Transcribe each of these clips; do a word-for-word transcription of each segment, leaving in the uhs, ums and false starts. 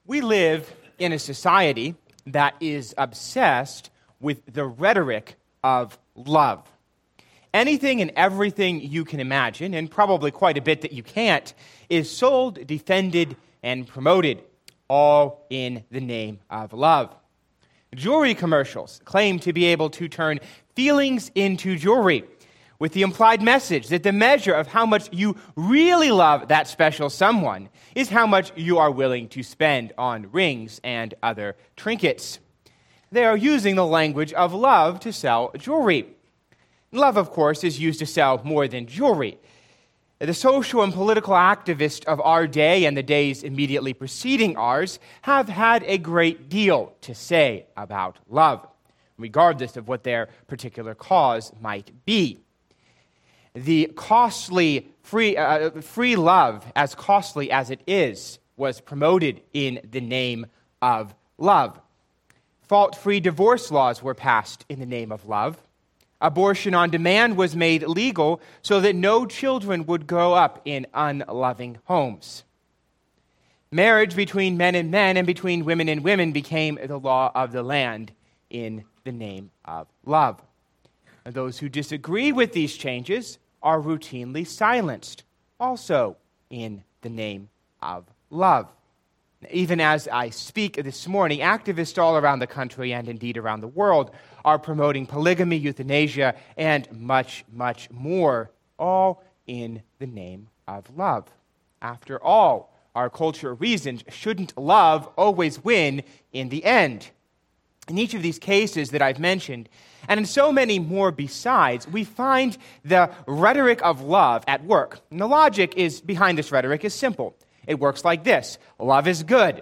We live in a society that is obsessed with the rhetoric of love. Anything and everything you can imagine, and probably quite a bit that you can't, is sold, defended, and promoted, all in the name of love. Jewelry commercials claim to be able to turn feelings into jewelry, with the implied message that the measure of how much you really love that special someone is how much you are willing to spend on rings and other trinkets. They are using the language of love to sell jewelry. Love, of course, is used to sell more than jewelry. The social and political activists of our day and the days immediately preceding ours have had a great deal to say about love, regardless of what their particular cause might be. The costly free, uh, free love, as costly as it is, was promoted in the name of love. Fault-free divorce laws were passed in the name of love. Abortion on demand was made legal so that no children would grow up in unloving homes. Marriage between men and men and between women and women became the law of the land in the name of love. And those who disagree with these changes are routinely silenced, also in the name of love. Even as I speak this morning, activists all around the country and indeed around the world are promoting polygamy, euthanasia, and much, much more, all in the name of love. After all, our culture reasons, shouldn't love always win in the end? In each of these cases that I've mentioned, and in so many more besides, we find the rhetoric of love at work. And the logic is behind this rhetoric is simple. It works like this. Love is good.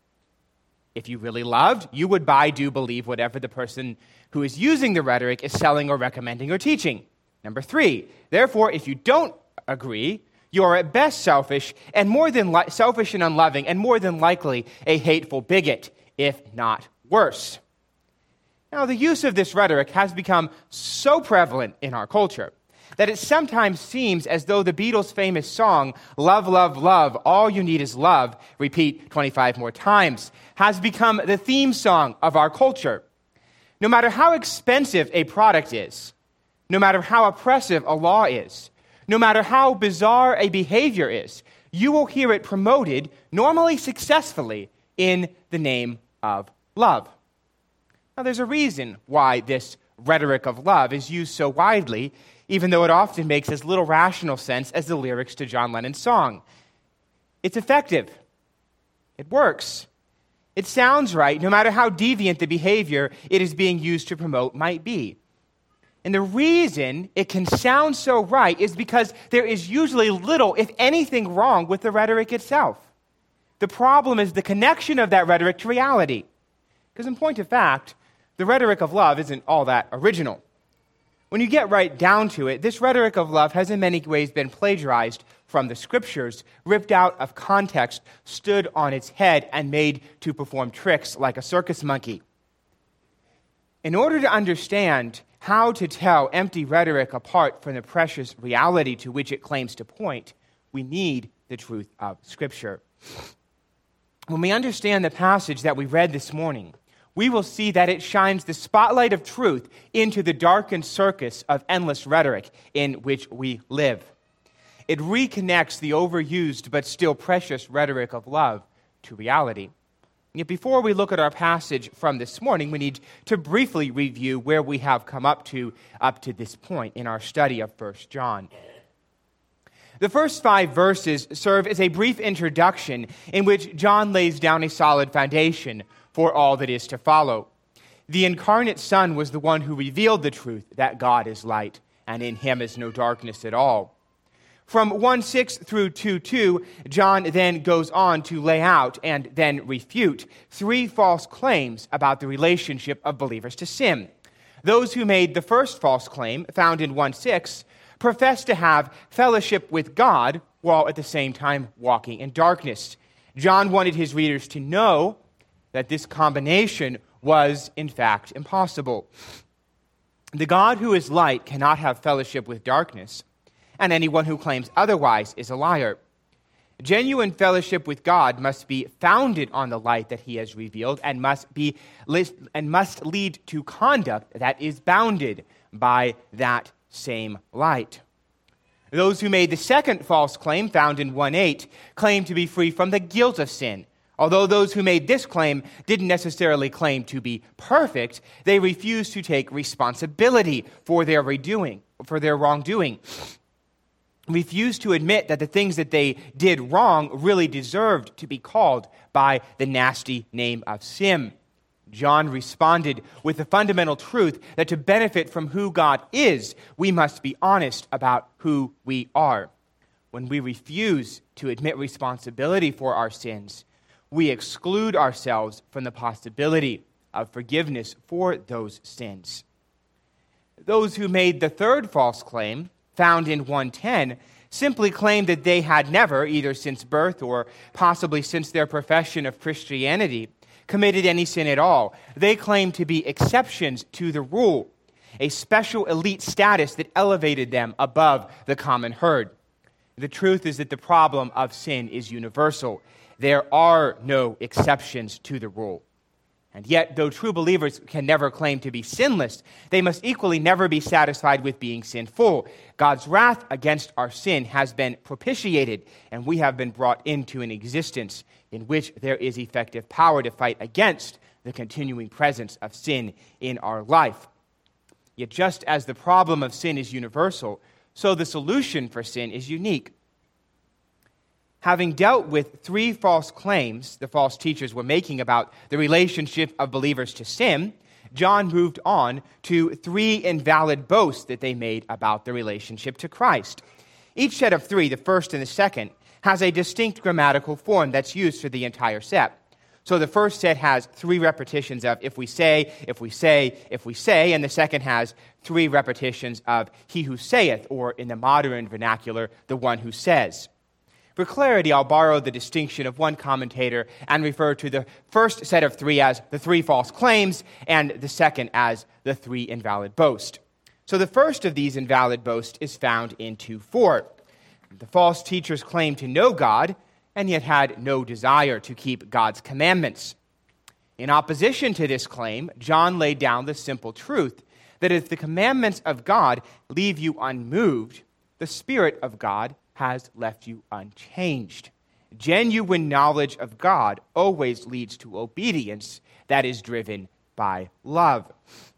If you really loved, you would buy, do, believe whatever the person who is using the rhetoric is selling or recommending or teaching. Number three, therefore, if you don't agree, you are at best selfish and more than li- selfish and unloving, and more than likely a hateful bigot, if not worse. Now, the use of this rhetoric has become so prevalent in our culture that it sometimes seems as though the Beatles' famous song, Love, Love, Love, All You Need Is Love, repeat twenty-five more times, has become the theme song of our culture. No matter how expensive a product is, no matter how oppressive a law is, no matter how bizarre a behavior is, you will hear it promoted, normally successfully, in the name of love. Now, there's a reason why this rhetoric of love is used so widely, even though it often makes as little rational sense as the lyrics to John Lennon's song. It's effective. It works. It sounds right, no matter how deviant the behavior it is being used to promote might be. And the reason it can sound so right is because there is usually little, if anything, wrong with the rhetoric itself. The problem is the connection of that rhetoric to reality. Because in point of fact, the rhetoric of love isn't all that original. When you get right down to it, this rhetoric of love has in many ways been plagiarized from the scriptures, ripped out of context, stood on its head, and made to perform tricks like a circus monkey. In order to understand how to tell empty rhetoric apart from the precious reality to which it claims to point, we need the truth of Scripture. When we understand the passage that we read this morning, we will see that it shines the spotlight of truth into the darkened circus of endless rhetoric in which we live. It reconnects the overused but still precious rhetoric of love to reality. Yet before we look at our passage from this morning, we need to briefly review where we have come up to up to this point in our study of First John. The first five verses serve as a brief introduction in which John lays down a solid foundation for all that is to follow. The incarnate Son was the one who revealed the truth that God is light, and in him is no darkness at all. From one six through two two, John then goes on to lay out and then refute three false claims about the relationship of believers to sin. Those who made the first false claim, found in one six, profess to have fellowship with God while at the same time walking in darkness. John wanted his readers to know that this combination was, in fact, impossible. The God who is light cannot have fellowship with darkness, and anyone who claims otherwise is a liar. Genuine fellowship with God must be founded on the light that he has revealed and must be and must lead to conduct that is bounded by that same light. Those who made the second false claim, found in one eight, claim to be free from the guilt of sin. Although those who made this claim didn't necessarily claim to be perfect, they refused to take responsibility for their redoing, for their wrongdoing. Refused to admit that the things that they did wrong really deserved to be called by the nasty name of sin. John responded with the fundamental truth that to benefit from who God is, we must be honest about who we are. When we refuse to admit responsibility for our sins, we exclude ourselves from the possibility of forgiveness for those sins. Those who made the third false claim, found in one ten, simply claimed that they had never, either since birth or possibly since their profession of Christianity, committed any sin at all. They claimed to be exceptions to the rule, a special elite status that elevated them above the common herd. The truth is that the problem of sin is universal. There are no exceptions to the rule. And yet, though true believers can never claim to be sinless, they must equally never be satisfied with being sinful. God's wrath against our sin has been propitiated, and we have been brought into an existence in which there is effective power to fight against the continuing presence of sin in our life. Yet just as the problem of sin is universal, so the solution for sin is unique. Having dealt with three false claims the false teachers were making about the relationship of believers to sin, John moved on to three invalid boasts that they made about the relationship to Christ. Each set of three, the first and the second, has a distinct grammatical form that's used for the entire set. So the first set has three repetitions of if we say, if we say, if we say, and the second has three repetitions of he who saith, or in the modern vernacular, the one who says. For clarity, I'll borrow the distinction of one commentator and refer to the first set of three as the three false claims and the second as the three invalid boasts. So the first of these invalid boasts is found in two four. The false teachers claimed to know God and yet had no desire to keep God's commandments. In opposition to this claim, John laid down the simple truth that if the commandments of God leave you unmoved, the Spirit of God has left you unchanged. Genuine knowledge of God always leads to obedience that is driven by love.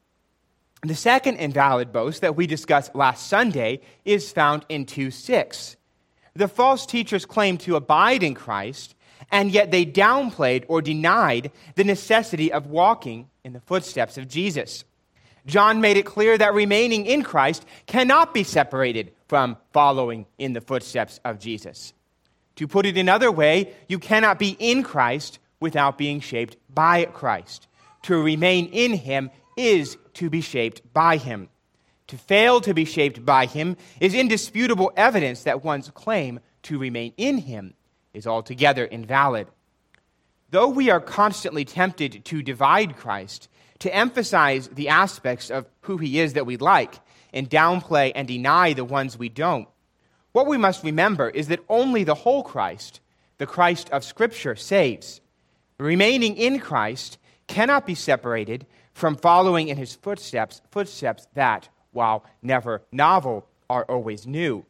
The second invalid boast that we discussed last Sunday is found in two six. The false teachers claimed to abide in Christ, and yet they downplayed or denied the necessity of walking in the footsteps of Jesus. John made it clear that remaining in Christ cannot be separated from following in the footsteps of Jesus. To put it another way, you cannot be in Christ without being shaped by Christ. To remain in him is to be shaped by him. To fail to be shaped by him is indisputable evidence that one's claim to remain in him is altogether invalid. Though we are constantly tempted to divide Christ, to emphasize the aspects of who he is that we like, and downplay and deny the ones we don't, what we must remember is that only the whole Christ, the Christ of Scripture, saves. Remaining in Christ cannot be separated from following in his footsteps, footsteps that, while never novel, are always new.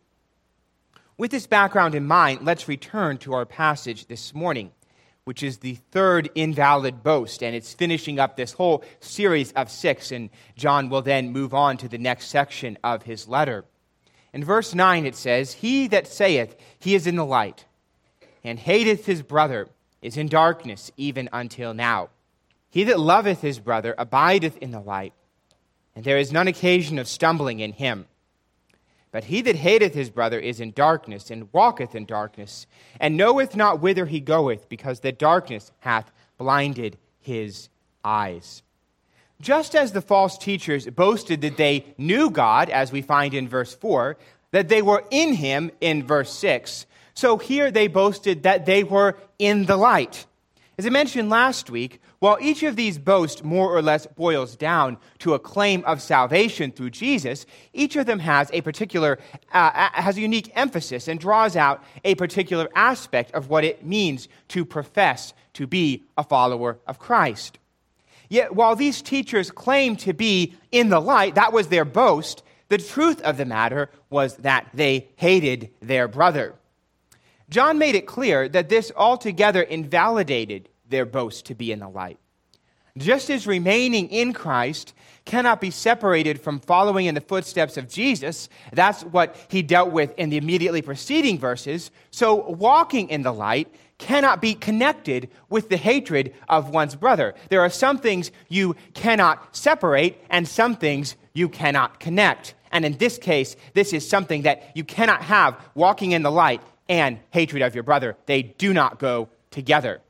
With this background in mind, let's return to our passage this morning, which is the third invalid boast, and it's finishing up this whole series of six, and John will then move on to the next section of his letter. In verse nine it says, "He that saith he is in the light, and hateth his brother, is in darkness even until now. He that loveth his brother abideth in the light, and there is none occasion of stumbling in him. But he that hateth his brother is in darkness, and walketh in darkness, and knoweth not whither he goeth, because the darkness hath blinded his eyes." Just as the false teachers boasted that they knew God, as we find in verse four, that they were in him in verse six, so here they boasted that they were in the light. As I mentioned last week, while each of these boasts more or less boils down to a claim of salvation through Jesus, each of them has a particular, uh, has a unique emphasis and draws out a particular aspect of what it means to profess to be a follower of Christ. Yet while these teachers claimed to be in the light, that was their boast, the truth of the matter was that they hated their brother. John made it clear that this altogether invalidated their boast to be in the light. Just as remaining in Christ cannot be separated from following in the footsteps of Jesus, that's what he dealt with in the immediately preceding verses, so walking in the light cannot be connected with the hatred of one's brother. There are some things you cannot separate and some things you cannot connect. And in this case, this is something that you cannot have, walking in the light and hatred of your brother. They do not go together.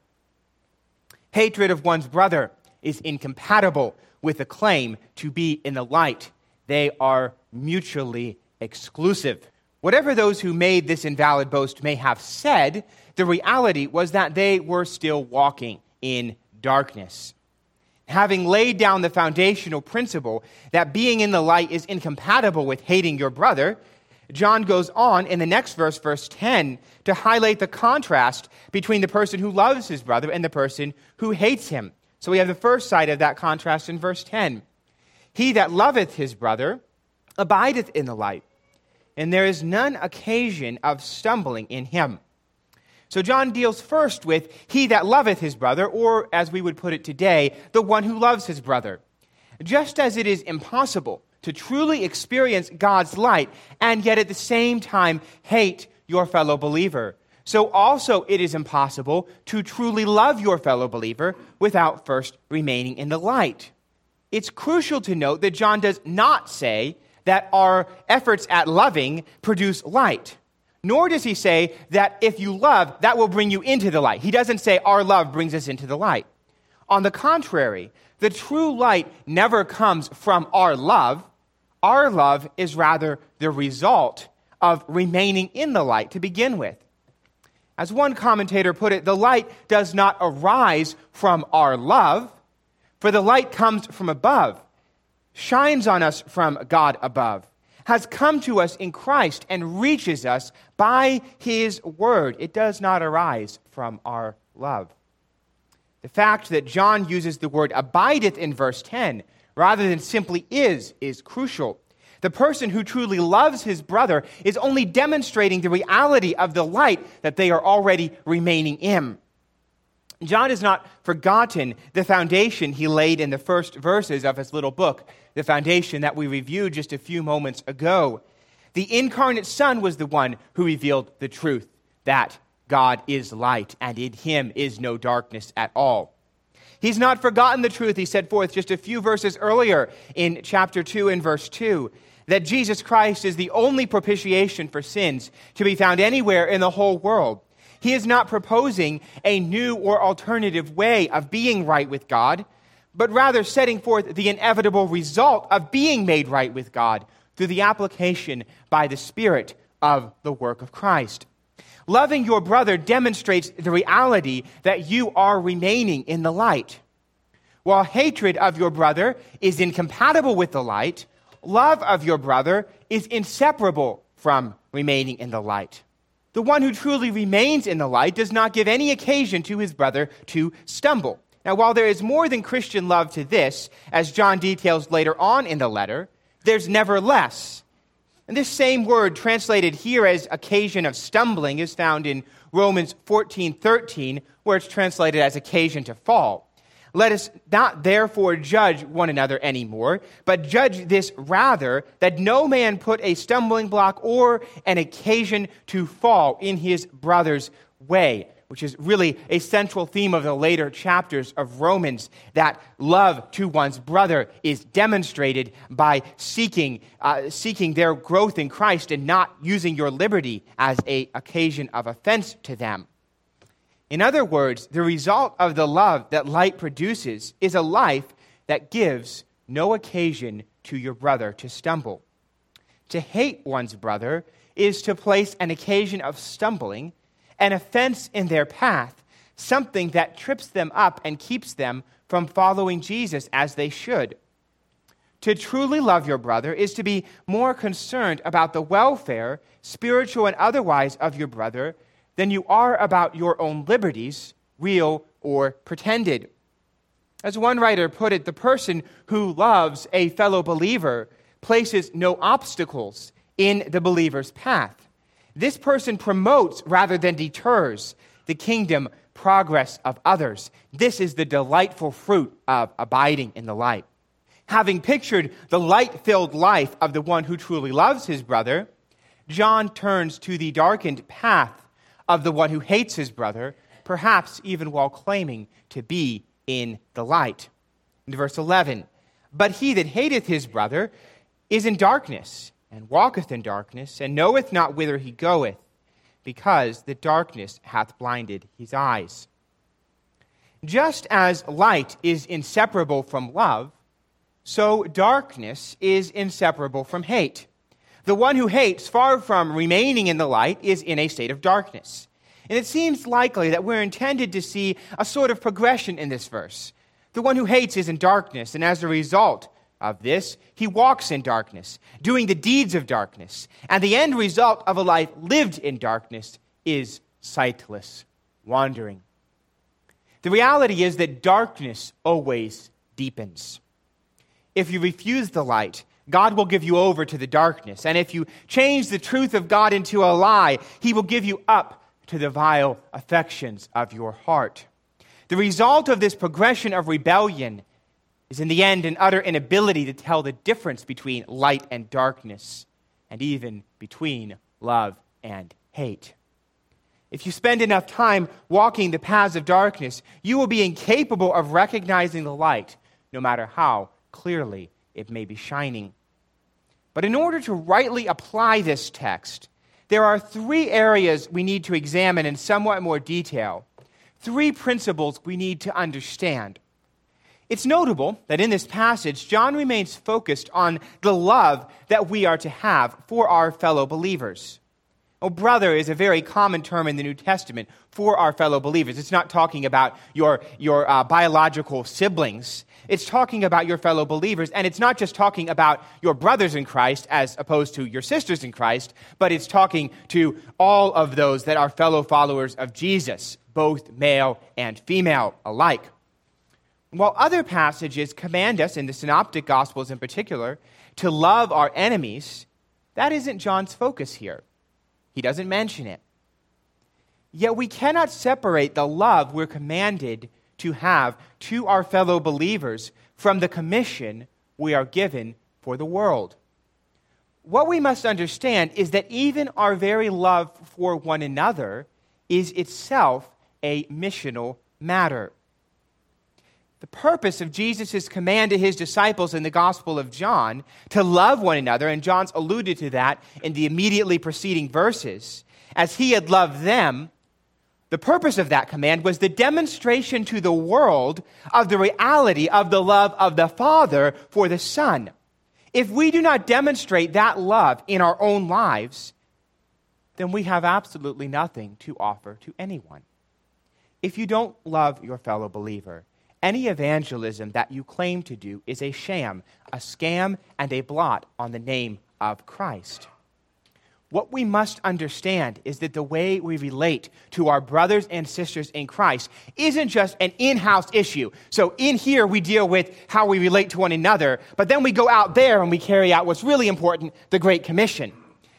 Hatred of one's brother is incompatible with the claim to be in the light. They are mutually exclusive. Whatever those who made this invalid boast may have said, the reality was that they were still walking in darkness. Having laid down the foundational principle that being in the light is incompatible with hating your brother, John goes on in the next verse, verse ten, to highlight the contrast between the person who loves his brother and the person who hates him. So we have the first side of that contrast in verse ten. He that loveth his brother abideth in the light, and there is none occasion of stumbling in him. So John deals first with he that loveth his brother, or as we would put it today, the one who loves his brother. Just as it is impossible to truly experience God's light and yet at the same time hate your fellow believer, so also it is impossible to truly love your fellow believer without first remaining in the light. It's crucial to note that John does not say that our efforts at loving produce light, nor does he say that if you love, that will bring you into the light. He doesn't say our love brings us into the light. On the contrary, the true light never comes from our love. Our love is rather the result of remaining in the light to begin with. As one commentator put it, the light does not arise from our love, for the light comes from above, shines on us from God above, has come to us in Christ and reaches us by his word. It does not arise from our love. The fact that John uses the word abideth in verse ten rather than simply is, is crucial. The person who truly loves his brother is only demonstrating the reality of the light that they are already remaining in. John has not forgotten the foundation he laid in the first verses of his little book, the foundation that we reviewed just a few moments ago. The incarnate Son was the one who revealed the truth that God is light, and in him is no darkness at all. He's not forgotten the truth he set forth just a few verses earlier in chapter two and verse two, that Jesus Christ is the only propitiation for sins to be found anywhere in the whole world. He is not proposing a new or alternative way of being right with God, but rather setting forth the inevitable result of being made right with God through the application by the Spirit of the work of Christ. Loving your brother demonstrates the reality that you are remaining in the light. While hatred of your brother is incompatible with the light, love of your brother is inseparable from remaining in the light. The one who truly remains in the light does not give any occasion to his brother to stumble. Now, while there is more than Christian love to this, as John details later on in the letter, there's never less. And this same word translated here as occasion of stumbling is found in Romans fourteen thirteen, where it's translated as occasion to fall. Let us not therefore judge one another anymore, but judge this rather, that no man put a stumbling block or an occasion to fall in his brother's way, which is really a central theme of the later chapters of Romans, that love to one's brother is demonstrated by seeking uh, seeking their growth in Christ and not using your liberty as an occasion of offense to them. In other words, the result of the love that light produces is a life that gives no occasion to your brother to stumble. To hate one's brother is to place an occasion of stumbling, an offense in their path, something that trips them up and keeps them from following Jesus as they should. To truly love your brother is to be more concerned about the welfare, spiritual and otherwise, of your brother than you are about your own liberties, real or pretended. As one writer put it, the person who loves a fellow believer places no obstacles in the believer's path. This person promotes rather than deters the kingdom progress of others. This is the delightful fruit of abiding in the light. Having pictured the light-filled life of the one who truly loves his brother, John turns to the darkened path of the one who hates his brother, perhaps even while claiming to be in the light. In verse eleven, but he that hateth his brother is in darkness, and walketh in darkness, and knoweth not whither he goeth, because the darkness hath blinded his eyes. Just as light is inseparable from love, so darkness is inseparable from hate. The one who hates, far from remaining in the light, is in a state of darkness. And it seems likely that we're intended to see a sort of progression in this verse. The one who hates is in darkness, and as a result of this, he walks in darkness, doing the deeds of darkness. And the end result of a life lived in darkness is sightless wandering. The reality is that darkness always deepens. If you refuse the light, God will give you over to the darkness. And if you change the truth of God into a lie, he will give you up to the vile affections of your heart. The result of this progression of rebellion is in the end an utter inability to tell the difference between light and darkness, and even between love and hate. If you spend enough time walking the paths of darkness, you will be incapable of recognizing the light, no matter how clearly it may be shining. But in order to rightly apply this text, there are three areas we need to examine in somewhat more detail, three principles we need to understand. It's notable that in this passage, John remains focused on the love that we are to have for our fellow believers. Oh, brother is a very common term in the New Testament for our fellow believers. It's not talking about your, your uh, biological siblings. It's talking about your fellow believers, and it's not just talking about your brothers in Christ as opposed to your sisters in Christ, but it's talking to all of those that are fellow followers of Jesus, both male and female alike. While other passages command us, in the Synoptic Gospels in particular, to love our enemies, that isn't John's focus here. He doesn't mention it. Yet we cannot separate the love we're commanded to have to our fellow believers from the commission we are given for the world. What we must understand is that even our very love for one another is itself a missional matter. The purpose of Jesus' command to his disciples in the Gospel of John to love one another, and John's alluded to that in the immediately preceding verses, as he had loved them, the purpose of that command was the demonstration to the world of the reality of the love of the Father for the Son. If we do not demonstrate that love in our own lives, then we have absolutely nothing to offer to anyone. If you don't love your fellow believer, any evangelism that you claim to do is a sham, a scam, and a blot on the name of Christ. What we must understand is that the way we relate to our brothers and sisters in Christ isn't just an in-house issue. So in here we deal with how we relate to one another, but then we go out there and we carry out what's really important, the Great Commission.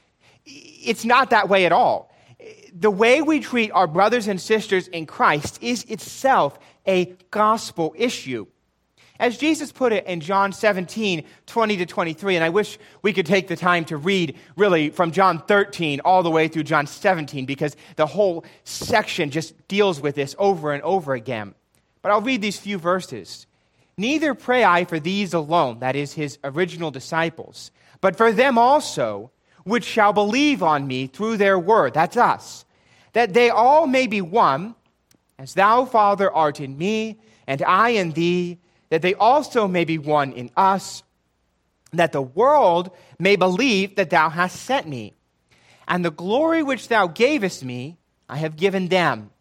It's not that way at all. The way we treat our brothers and sisters in Christ is itself a gospel issue. As Jesus put it in John seventeen, twenty to twenty-three, and I wish we could take the time to read really from John thirteen all the way through John seventeen, because the whole section just deals with this over and over again. But I'll read these few verses. Neither pray I for these alone, that is his original disciples, but for them also, which shall believe on me through their word, that's us, that they all may be one, as thou, Father, art in me, and I in thee, that they also may be one in us, that the world may believe that thou hast sent me. And the glory which thou gavest me, I have given them,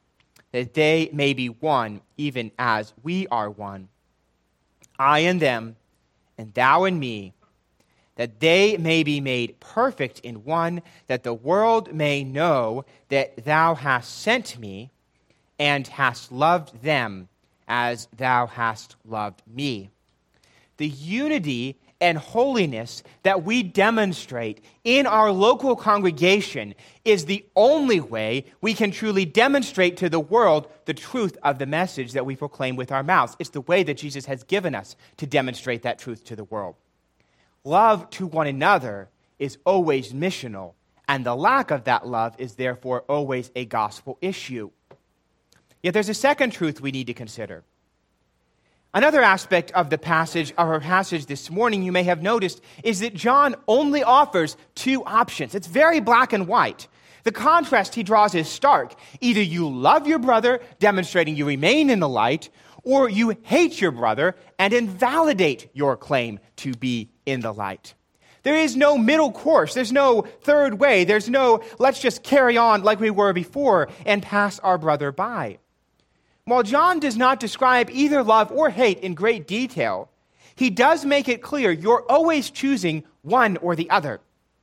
that they may be one, even as we are one. I and them, and thou and me, that they may be made perfect in one, that the world may know that thou hast sent me, and hast loved them as thou hast loved me. The unity and holiness that we demonstrate in our local congregation is the only way we can truly demonstrate to the world the truth of the message that we proclaim with our mouths. It's the way that Jesus has given us to demonstrate that truth to the world. Love to one another is always missional, and the lack of that love is therefore always a gospel issue. Yet there's a second truth we need to consider. Another aspect of the passage, of our passage this morning, you may have noticed, is that John only offers two options. It's very black and white. The contrast he draws is stark. Either you love your brother, demonstrating you remain in the light, or you hate your brother and invalidate your claim to be in the light. There is no middle course. There's no third way. There's no, let's just carry on like we were before and pass our brother by. While John does not describe either love or hate in great detail, he does make it clear you're always choosing one or the other.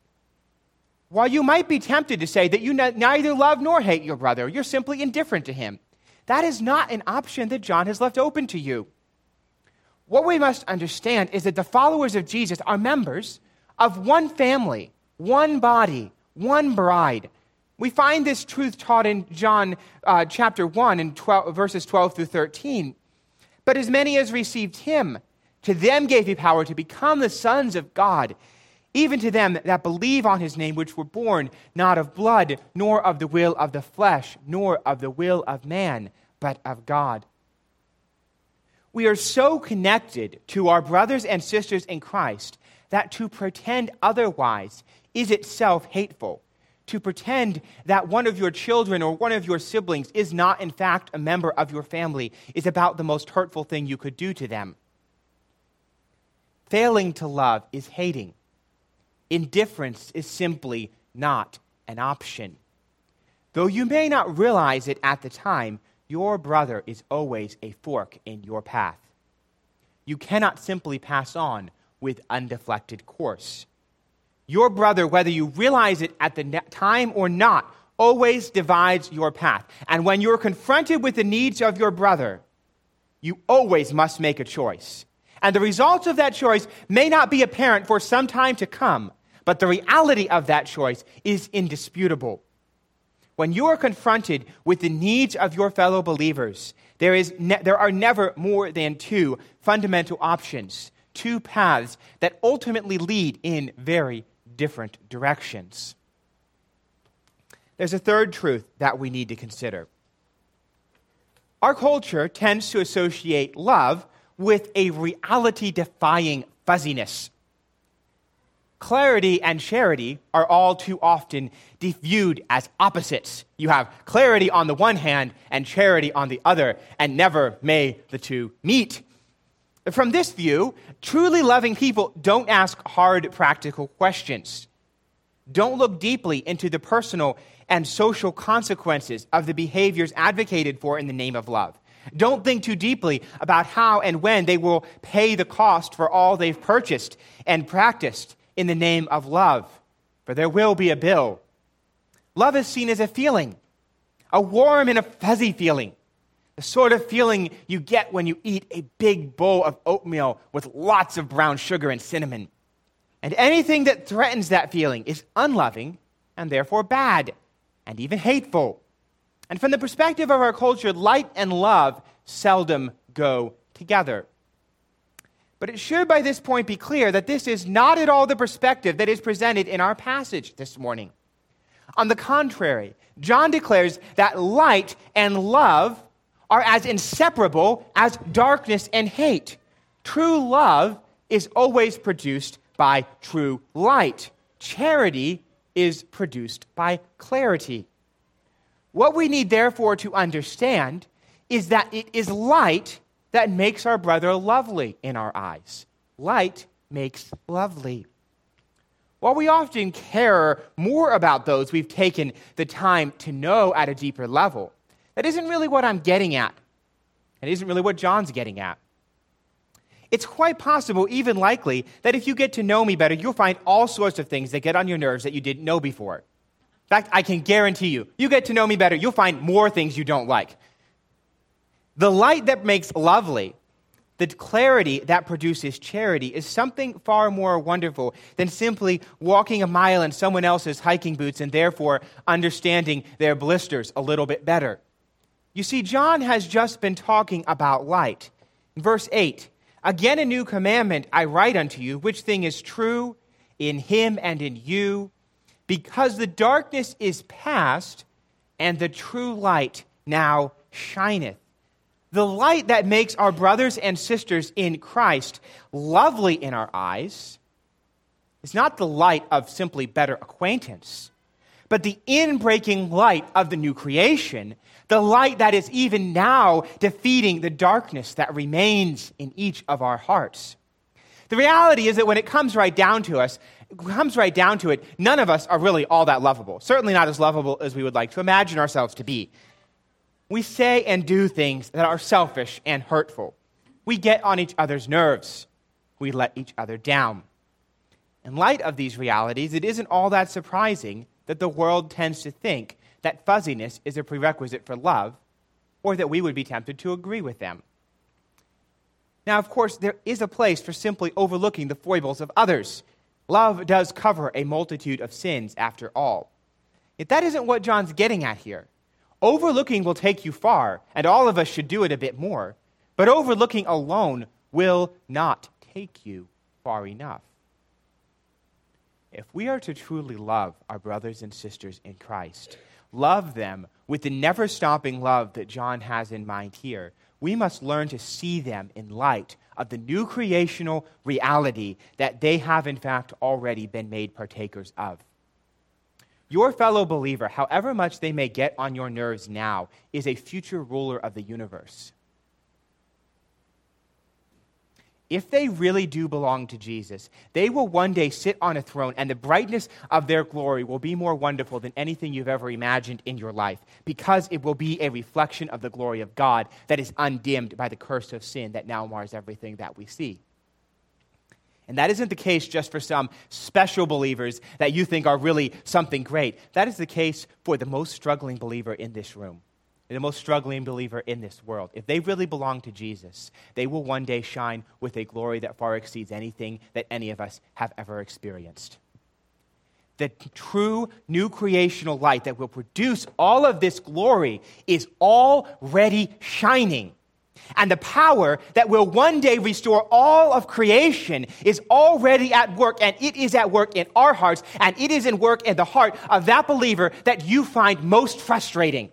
While you might be tempted to say that you neither love nor hate your brother, you're simply indifferent to him, that is not an option that John has left open to you. What we must understand is that the followers of Jesus are members of one family, one body, one bride. We find this truth taught in John uh, chapter one and twelve, verses twelve through thirteen. But as many as received him, to them gave he power to become the sons of God, even to them that believe on his name, which were born not of blood, nor of the will of the flesh, nor of the will of man, but of God. We are so connected to our brothers and sisters in Christ that to pretend otherwise is itself hateful. To pretend that one of your children or one of your siblings is not, in fact, a member of your family is about the most hurtful thing you could do to them. Failing to love is hating. Indifference is simply not an option. Though you may not realize it at the time, your brother is always a fork in your path. You cannot simply pass on with undeflected course. Your brother, whether you realize it at the time or not, always divides your path. And when you're confronted with the needs of your brother, you always must make a choice. And the results of that choice may not be apparent for some time to come, but the reality of that choice is indisputable. When you are confronted with the needs of your fellow believers, there is ne- there are never more than two fundamental options, two paths that ultimately lead in very different directions. There's a third truth that we need to consider. Our culture tends to associate love with a reality-defying fuzziness. Clarity and charity are all too often viewed as opposites. You have clarity on the one hand and charity on the other, and never may the two meet. From this view, truly loving people don't ask hard, practical questions. Don't look deeply into the personal and social consequences of the behaviors advocated for in the name of love. Don't think too deeply about how and when they will pay the cost for all they've purchased and practiced in the name of love, for there will be a bill. Love is seen as a feeling, a warm and a fuzzy feeling, the sort of feeling you get when you eat a big bowl of oatmeal with lots of brown sugar and cinnamon. And anything that threatens that feeling is unloving and therefore bad and even hateful. And from the perspective of our culture, light and love seldom go together. But it should by this point be clear that this is not at all the perspective that is presented in our passage this morning. On the contrary, John declares that light and love are as inseparable as darkness and hate. True love is always produced by true light. Charity is produced by clarity. What we need, therefore, to understand is that it is light that makes our brother lovely in our eyes. Light makes lovely. While we often care more about those we've taken the time to know at a deeper level, That isn't really what I'm getting at. It isn't really what John's getting at. It's quite possible, even likely, that if you get to know me better, you'll find all sorts of things that get on your nerves that you didn't know before. In fact, I can guarantee you, you get to know me better, you'll find more things you don't like. The light that makes lovely, the clarity that produces charity, is something far more wonderful than simply walking a mile in someone else's hiking boots and therefore understanding their blisters a little bit better. You see, John has just been talking about light. In verse eight, again a new commandment I write unto you, which thing is true in him and in you, because the darkness is past, and the true light now shineth. The light that makes our brothers and sisters in Christ lovely in our eyes is not the light of simply better acquaintance, but the inbreaking light of the new creation, the light that is even now defeating the darkness that remains in each of our hearts. The reality is that when it comes right down to us, it comes right down to it, none of us are really all that lovable. Certainly not as lovable as we would like to imagine ourselves to be. We say and do things that are selfish and hurtful. We get on each other's nerves. We let each other down. In light of these realities, it isn't all that surprising that the world tends to think that fuzziness is a prerequisite for love, or that we would be tempted to agree with them. Now, of course, there is a place for simply overlooking the foibles of others. Love does cover a multitude of sins, after all. Yet that isn't what John's getting at here. Overlooking will take you far, and all of us should do it a bit more. But overlooking alone will not take you far enough. If we are to truly love our brothers and sisters in Christ, love them with the never-stopping love that John has in mind here, we must learn to see them in light of the new creational reality that they have in fact already been made partakers of. Your fellow believer, however much they may get on your nerves now, is a future ruler of the universe. If they really do belong to Jesus, they will one day sit on a throne, and the brightness of their glory will be more wonderful than anything you've ever imagined in your life, because it will be a reflection of the glory of God that is undimmed by the curse of sin that now mars everything that we see. And that isn't the case just for some special believers that you think are really something great. That is the case for the most struggling believer in this room, the most struggling believer in this world. If they really belong to Jesus, they will one day shine with a glory that far exceeds anything that any of us have ever experienced. The true new creational light that will produce all of this glory is already shining. And the power that will one day restore all of creation is already at work, and it is at work in our hearts, and it is in work in the heart of that believer that you find most frustrating.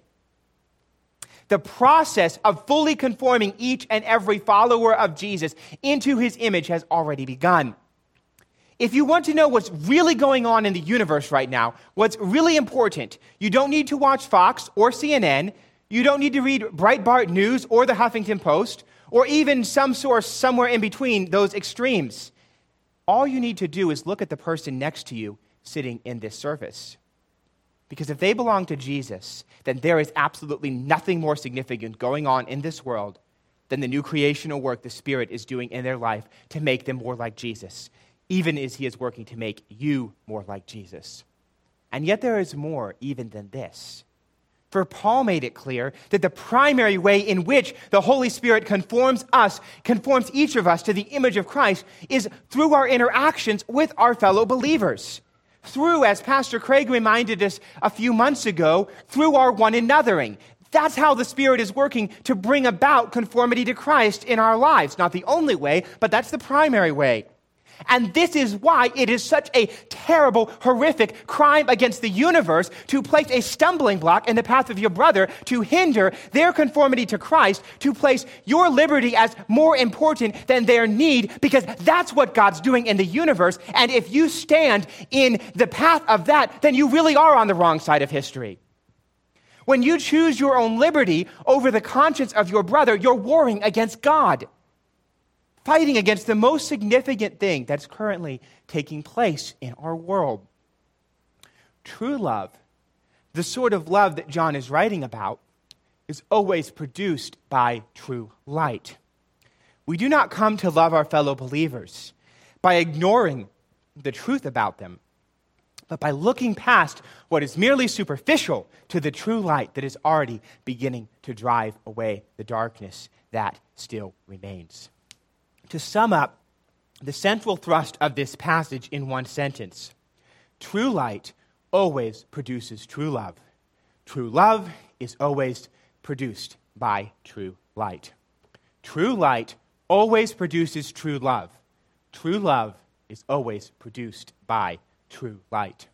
The process of fully conforming each and every follower of Jesus into his image has already begun. If you want to know what's really going on in the universe right now, what's really important, you don't need to watch Fox or C N N. You don't need to read Breitbart News or the Huffington Post, or even some source somewhere in between those extremes. All you need to do is look at the person next to you sitting in this service. Because if they belong to Jesus, then there is absolutely nothing more significant going on in this world than the new creational work the Spirit is doing in their life to make them more like Jesus, even as he is working to make you more like Jesus. And yet there is more even than this. For Paul made it clear that the primary way in which the Holy Spirit conforms us, conforms each of us to the image of Christ, is through our interactions with our fellow believers. Through, as Pastor Craig reminded us a few months ago, through our one anothering. That's how the Spirit is working to bring about conformity to Christ in our lives. Not the only way, but that's the primary way. And this is why it is such a terrible, horrific crime against the universe to place a stumbling block in the path of your brother, to hinder their conformity to Christ, to place your liberty as more important than their need, because that's what God's doing in the universe. And if you stand in the path of that, then you really are on the wrong side of history. When you choose your own liberty over the conscience of your brother, you're warring against God, fighting against the most significant thing that's currently taking place in our world. True love, the sort of love that John is writing about, is always produced by true light. We do not come to love our fellow believers by ignoring the truth about them, but by looking past what is merely superficial to the true light that is already beginning to drive away the darkness that still remains. To sum up the central thrust of this passage in one sentence, true light always produces true love. True love is always produced by true light. True light always produces true love. True love is always produced by true light.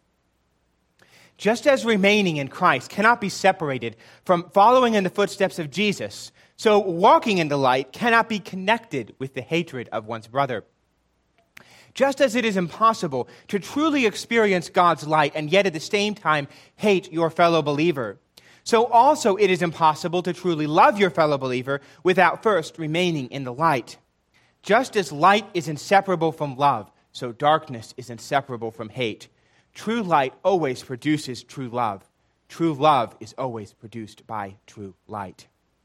Just as remaining in Christ cannot be separated from following in the footsteps of Jesus, so walking in the light cannot be connected with the hatred of one's brother. Just as it is impossible to truly experience God's light and yet at the same time hate your fellow believer, so also it is impossible to truly love your fellow believer without first remaining in the light. Just as light is inseparable from love, so darkness is inseparable from hate. True light always produces true love. True love is always produced by true light.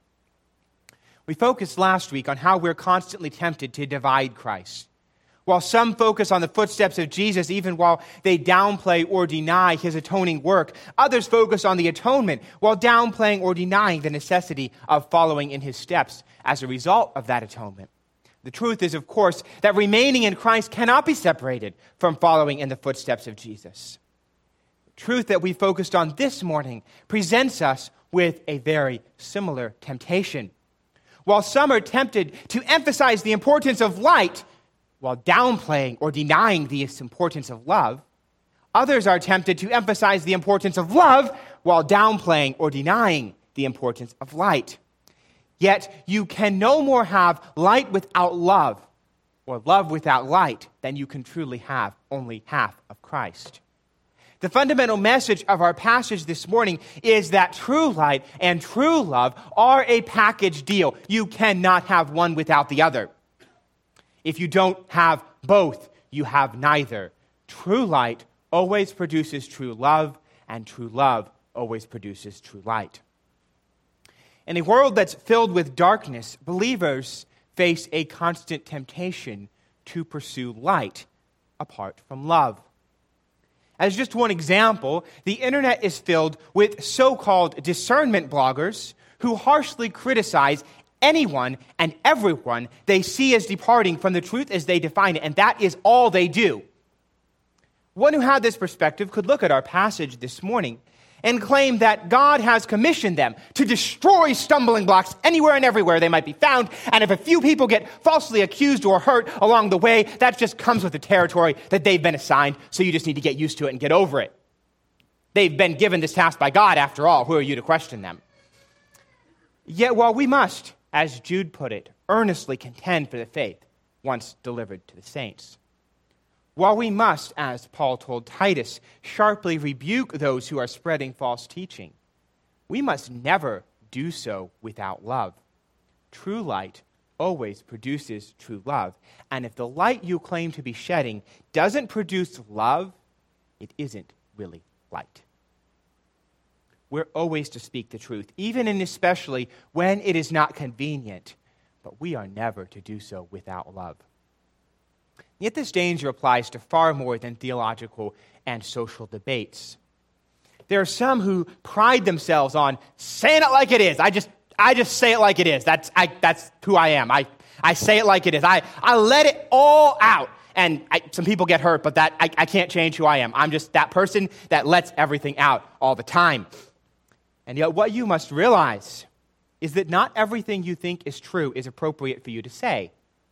We focused last week on how we're constantly tempted to divide Christ. While some focus on the footsteps of Jesus, even while they downplay or deny his atoning work, others focus on the atonement while downplaying or denying the necessity of following in his steps as a result of that atonement. The truth is, of course, that remaining in Christ cannot be separated from following in the footsteps of Jesus. The truth that we focused on this morning presents us with a very similar temptation. While some are tempted to emphasize the importance of light while downplaying or denying the importance of love, others are tempted to emphasize the importance of love while downplaying or denying the importance of light. Yet you can no more have light without love or love without light than you can truly have only half of Christ. The fundamental message of our passage this morning is that true light and true love are a package deal. You cannot have one without the other. If you don't have both, you have neither. True light always produces true love, and true love always produces true light. In a world that's filled with darkness, believers face a constant temptation to pursue light apart from love. As just one example, the internet is filled with so-called discernment bloggers who harshly criticize anyone and everyone they see as departing from the truth as they define it, and that is all they do. One who had this perspective could look at our passage this morning and claim that God has commissioned them to destroy stumbling blocks anywhere and everywhere they might be found, and if a few people get falsely accused or hurt along the way, that just comes with the territory that they've been assigned, so you just need to get used to it and get over it. They've been given this task by God, after all. Who are you to question them? Yet while we must, as Jude put it, earnestly contend for the faith once delivered to the saints, while we must, as Paul told Titus, sharply rebuke those who are spreading false teaching, we must never do so without love. True light always produces true love. And if the light you claim to be shedding doesn't produce love, it isn't really light. We're always to speak the truth, even and especially when it is not convenient, but we are never to do so without love. Yet this danger applies to far more than theological and social debates. There are some who pride themselves on saying it like it is. I just I just say it like it is. That's I, that's who I am. I, I say it like it is. I, I let it all out. And I, some people get hurt, but that I, I can't change who I am. I'm just that person that lets everything out all the time. And yet what you must realize is that not everything you think is true is appropriate for you to say.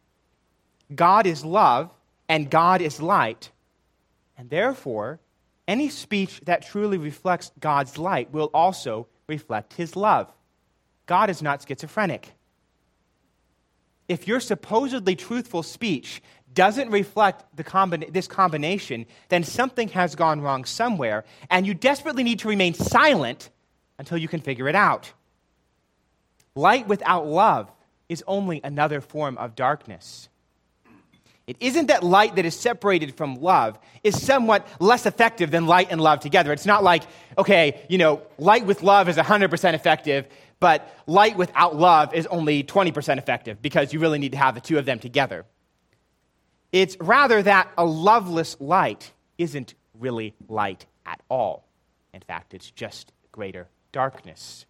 God is love, and God is light, and therefore, any speech that truly reflects God's light will also reflect his love. God is not schizophrenic. If your supposedly truthful speech doesn't reflect the combina- this combination, then something has gone wrong somewhere, and you desperately need to remain silent until you can figure it out. Light without love is only another form of darkness. It isn't that light that is separated from love is somewhat less effective than light and love together. It's not like, okay, you know, light with love is one hundred percent effective, but light without love is only twenty percent effective because you really need to have the two of them together. It's rather that a loveless light isn't really light at all. In fact, it's just greater darkness.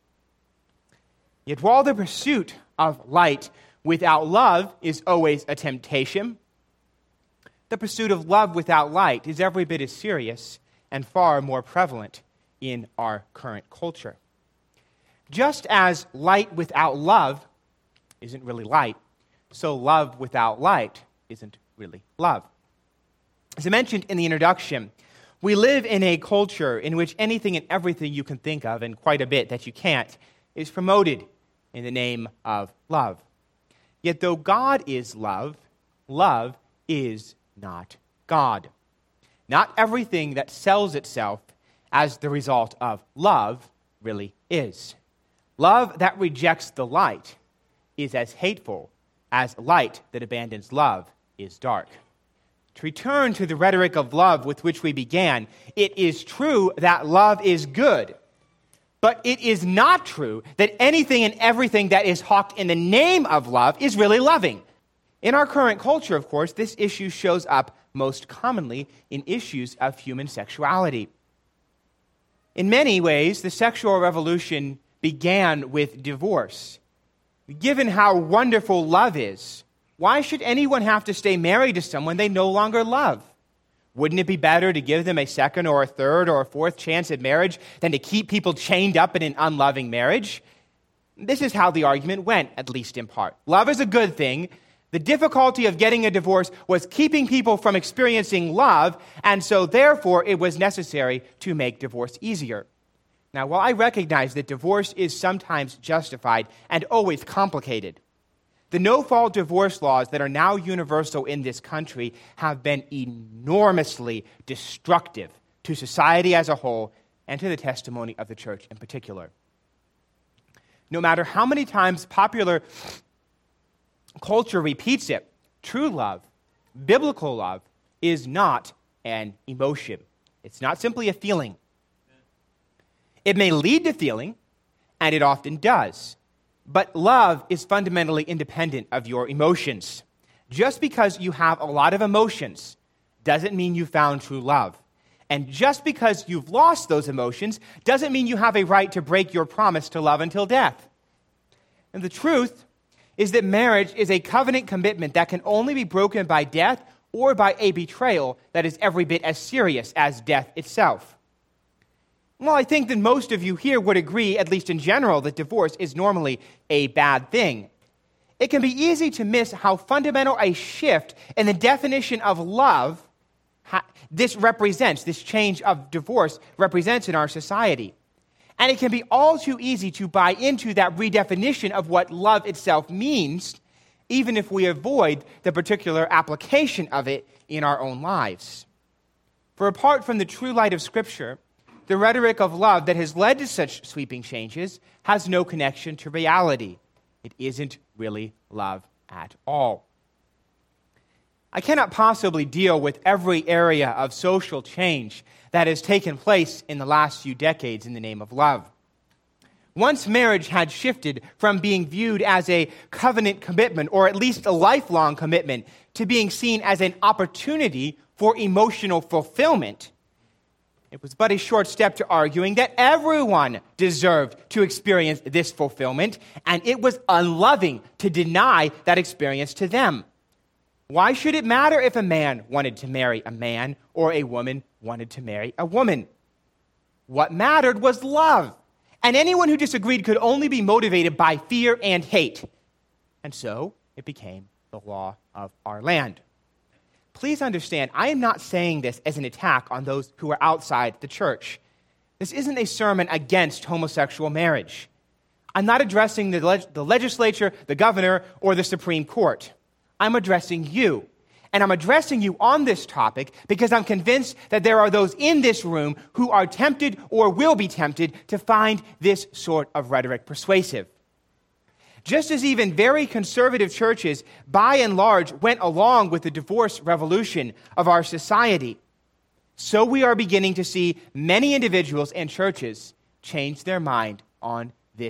Yet while the pursuit of light without love is always a temptation, the pursuit of love without light is every bit as serious and far more prevalent in our current culture. Just as light without love isn't really light, so love without light isn't really love. As I mentioned in the introduction, we live in a culture in which anything and everything you can think of, and quite a bit that you can't, is promoted in the name of love. Yet though God is love, love is not God. Not everything that sells itself as the result of love really is. Love that rejects the light is as hateful as light that abandons love is dark. To return to the rhetoric of love with which we began, it is true that love is good, but it is not true that anything and everything that is hawked in the name of love is really loving. In our current culture, of course, this issue shows up most commonly in issues of human sexuality. In many ways, the sexual revolution began with divorce. Given how wonderful love is, why should anyone have to stay married to someone they no longer love? Wouldn't it be better to give them a second or a third or a fourth chance at marriage than to keep people chained up in an unloving marriage? This is how the argument went, at least in part. Love is a good thing. The difficulty of getting a divorce was keeping people from experiencing love, and so therefore it was necessary to make divorce easier. Now, while I recognize that divorce is sometimes justified and always complicated, the no-fault divorce laws that are now universal in this country have been enormously destructive to society as a whole and to the testimony of the church in particular. No matter how many times popular culture repeats it, true love, biblical love, is not an emotion. It's not simply a feeling. It may lead to feeling, and it often does. But love is fundamentally independent of your emotions. Just because you have a lot of emotions doesn't mean you found true love. And just because you've lost those emotions doesn't mean you have a right to break your promise to love until death. And the truth is that marriage is a covenant commitment that can only be broken by death or by a betrayal that is every bit as serious as death itself. Well, I think that most of you here would agree, at least in general, that divorce is normally a bad thing. It can be easy to miss how fundamental a shift in the definition of love this represents, this change of divorce represents in our society. And it can be all too easy to buy into that redefinition of what love itself means, even if we avoid the particular application of it in our own lives. For apart from the true light of Scripture, the rhetoric of love that has led to such sweeping changes has no connection to reality. It isn't really love at all. I cannot possibly deal with every area of social change that has taken place in the last few decades in the name of love. Once marriage had shifted from being viewed as a covenant commitment, or at least a lifelong commitment, to being seen as an opportunity for emotional fulfillment, it was but a short step to arguing that everyone deserved to experience this fulfillment, and it was unloving to deny that experience to them. Why should it matter if a man wanted to marry a man or a woman wanted to marry a woman? What mattered was love, and anyone who disagreed could only be motivated by fear and hate. And so it became the law of our land. Please understand, I am not saying this as an attack on those who are outside the church. This isn't a sermon against homosexual marriage. I'm not addressing the, leg- the legislature, the governor, or the Supreme Court. I'm addressing you. And I'm addressing you on this topic because I'm convinced that there are those in this room who are tempted or will be tempted to find this sort of rhetoric persuasive. Just as even very conservative churches, by and large, went along with the divorce revolution of our society, so we are beginning to see many individuals and churches change their mind on this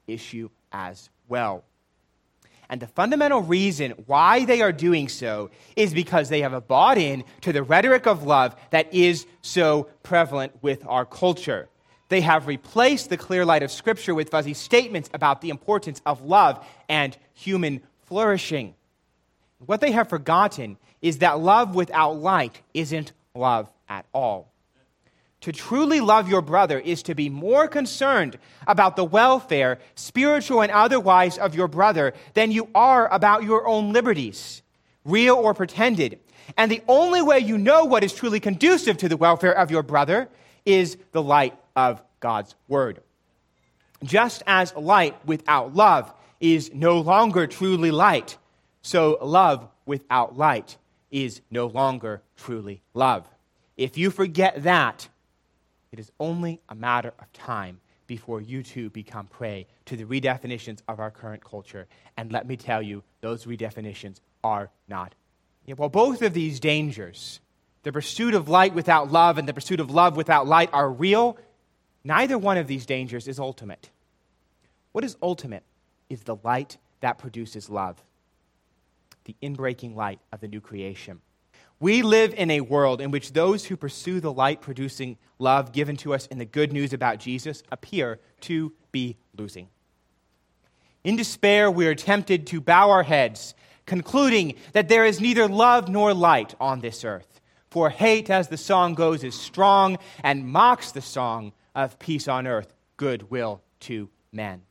issue as well. And the fundamental reason why they are doing so is because they have bought in to the rhetoric of love that is so prevalent with our culture. They have replaced the clear light of Scripture with fuzzy statements about the importance of love and human flourishing. What they have forgotten is that love without light isn't love at all. To truly love your brother is to be more concerned about the welfare, spiritual and otherwise, of your brother than you are about your own liberties, real or pretended. And the only way you know what is truly conducive to the welfare of your brother is the light of God's word. Just as light without love is no longer truly light, so love without light is no longer truly love. If you forget that, it is only a matter of time before you too become prey to the redefinitions of our current culture. And let me tell you, those redefinitions are not. Yeah, well, both of these dangers, the pursuit of light without love and the pursuit of love without light, are real. Neither one of these dangers is ultimate. What is ultimate is the light that produces love, the inbreaking light of the new creation. We live in a world in which those who pursue the light-producing love given to us in the good news about Jesus appear to be losing. In despair, we are tempted to bow our heads, concluding that there is neither love nor light on this earth. For hate, as the song goes, is strong and mocks the song of peace on earth, goodwill to men.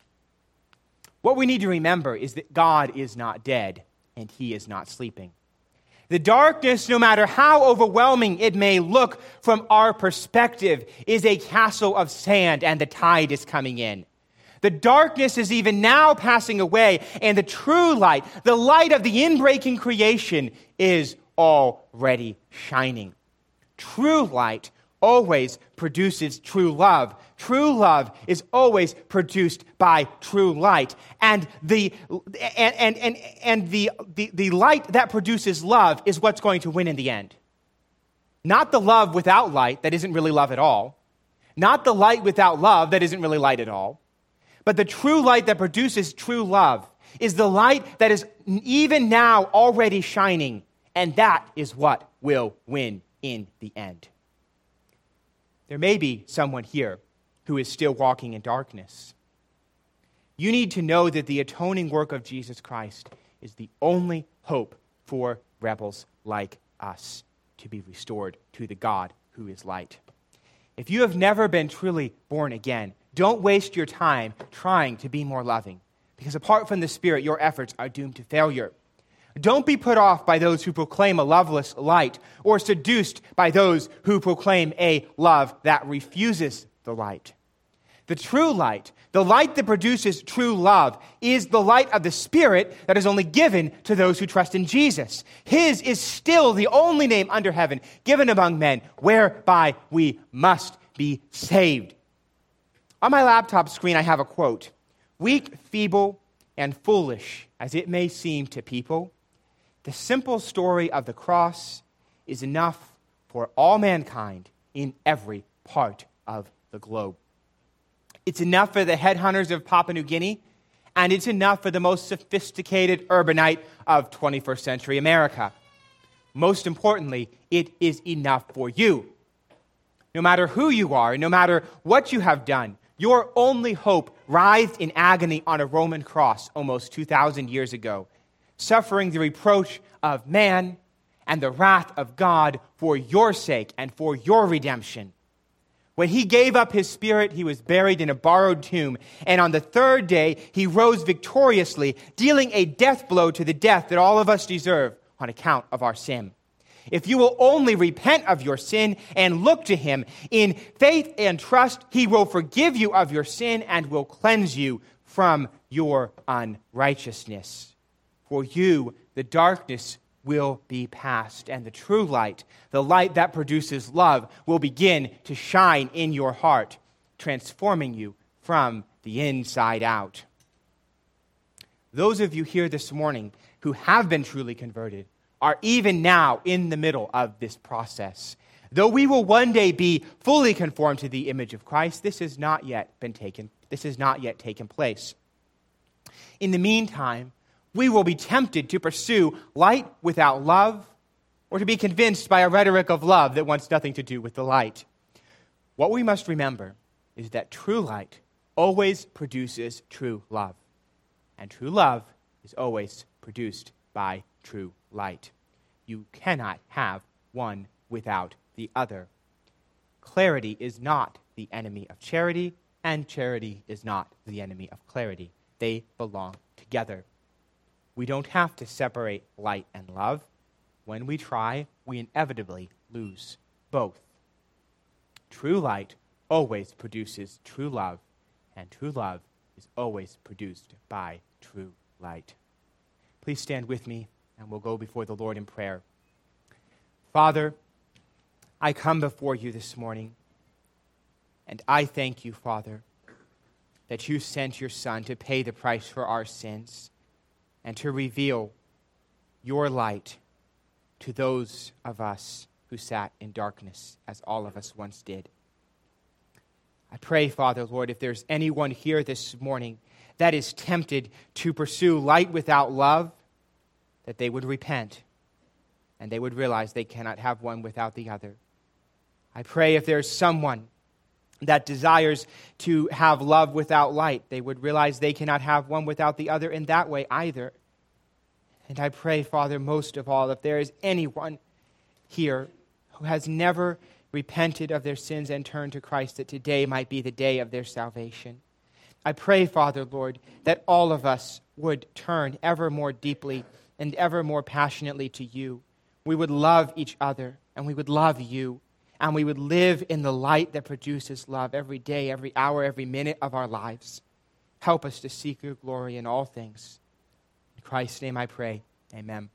What we need to remember is that God is not dead and he is not sleeping. The darkness, no matter how overwhelming it may look from our perspective, is a castle of sand, and the tide is coming in. The darkness is even now passing away, and the true light, the light of the inbreaking creation, is already shining. True light always produces true love. True love is always produced by true light. And the and and and, and the, the, the light that produces love is what's going to win in the end. Not the love without light that isn't really love at all. Not the light without love that isn't really light at all. But the true light that produces true love is the light that is even now already shining. And that is what will win in the end. There may be someone here who is still walking in darkness. You need to know that the atoning work of Jesus Christ is the only hope for rebels like us to be restored to the God who is light. If you have never been truly born again, don't waste your time trying to be more loving, because apart from the Spirit, your efforts are doomed to failure. Don't be put off by those who proclaim a loveless light, or seduced by those who proclaim a love that refuses the light. The true light, the light that produces true love, is the light of the Spirit that is only given to those who trust in Jesus. His is still the only name under heaven given among men whereby we must be saved. On my laptop screen, I have a quote. Weak, feeble, and foolish as it may seem to people, the simple story of the cross is enough for all mankind in every part of the globe. It's enough for the headhunters of Papua New Guinea, and it's enough for the most sophisticated urbanite of twenty-first century America. Most importantly, it is enough for you. No matter who you are, no matter what you have done, your only hope writhed in agony on a Roman cross almost two thousand years ago, suffering the reproach of man and the wrath of God for your sake and for your redemption. When he gave up his spirit, he was buried in a borrowed tomb, and on the third day, he rose victoriously, dealing a death blow to the death that all of us deserve on account of our sin. If you will only repent of your sin and look to him in faith and trust, he will forgive you of your sin and will cleanse you from your unrighteousness. For you, the darkness will be past, and the true light, the light that produces love, will begin to shine in your heart, transforming you from the inside out. Those of you here this morning who have been truly converted are even now in the middle of this process. Though we will one day be fully conformed to the image of Christ, this has not yet been taken This has not yet taken place. In the meantime, we will be tempted to pursue light without love, or to be convinced by a rhetoric of love that wants nothing to do with the light. What we must remember is that true light always produces true love, and true love is always produced by true light. You cannot have one without the other. Clarity is not the enemy of charity, and charity is not the enemy of clarity. They belong together. We don't have to separate light and love. When we try, we inevitably lose both. True light always produces true love, and true love is always produced by true light. Please stand with me, and we'll go before the Lord in prayer. Father, I come before you this morning, and I thank you, Father, that you sent your Son to pay the price for our sins and to reveal your light to those of us who sat in darkness, as all of us once did. I pray, Father, Lord, if there's anyone here this morning that is tempted to pursue light without love, that they would repent and they would realize they cannot have one without the other. I pray if there's someone that desires to have love without light, they would realize they cannot have one without the other in that way either. And I pray, Father, most of all, if there is anyone here who has never repented of their sins and turned to Christ, that today might be the day of their salvation. I pray, Father, Lord, that all of us would turn ever more deeply and ever more passionately to you. We would love each other, and we would love you, and we would live in the light that produces love every day, every hour, every minute of our lives. Help us to seek your glory in all things. In Christ's name I pray. Amen.